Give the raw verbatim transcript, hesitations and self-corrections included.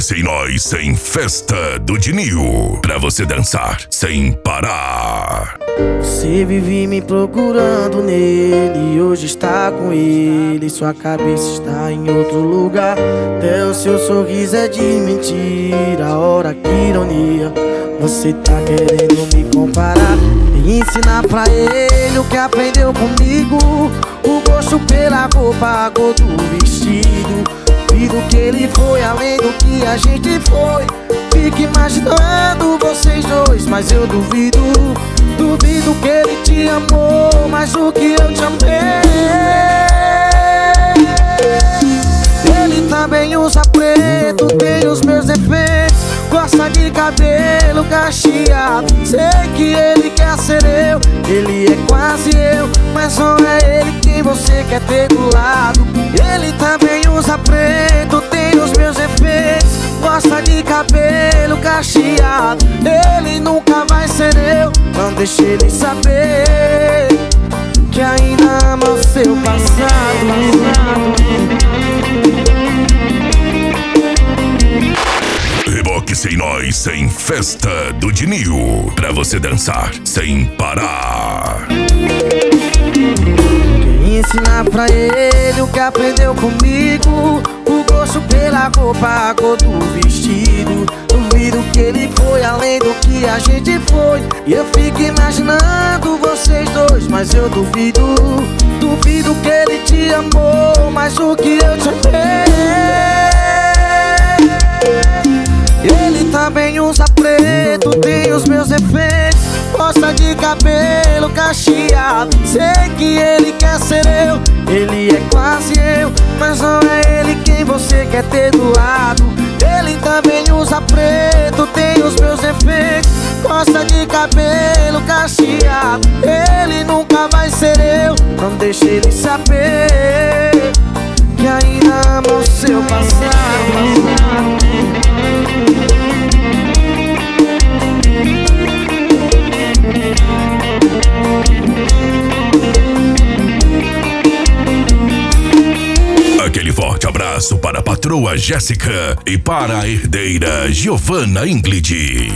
Sem Nós Sem Festa do Dinil, pra você dançar sem parar. Você vive me procurando nele, hoje está com ele. Sua cabeça está em outro lugar, até o seu sorriso é de mentira. Ora que ironia, você tá querendo me comparar e ensinar pra ele o que aprendeu comigo. O gosto pela roupa, a cor do vestido. Duvido que ele foi além do que a gente foi. Fico imaginando vocês dois, mas eu duvido. Duvido que ele te amou mais do que eu te amei. Ele também usa preto, tem os meus defeitos. Gosta de cabelo cacheado. Sei que ele quer ser eu, ele é quase eu, mas só é ele quem você quer ter do lado. Ele também usa preto, tem os meus defeitos. Gosta de cabelo cacheado. Ele nunca vai ser eu, não deixe ele saber que ainda ama o seu passado. Reboque Sem Nós Sem Festa do Dinil, pra você dançar sem parar. Quem ensinar pra ele o que aprendeu comigo. O gosto pela roupa, a cor do vestido. Duvido que ele foi além do que a gente foi. E eu fico imaginando vocês dois, mas eu duvido. Duvido que ele te amou mais do que eu te amei. Ele também usa preto, tem os meus efeitos. Gosta de cabelo cacheado. Sei que ele quer ser eu, ele é quase eu, mas não é ele quem você quer ter do lado. Ele também usa preto, tem os meus defeitos. Gosta de cabelo cacheado. Ele nunca vai ser eu, não deixe ele saber que ainda ama o seu passado. Aquele forte abraço para a patroa Jéssica e para a herdeira Giovanna Ingrid.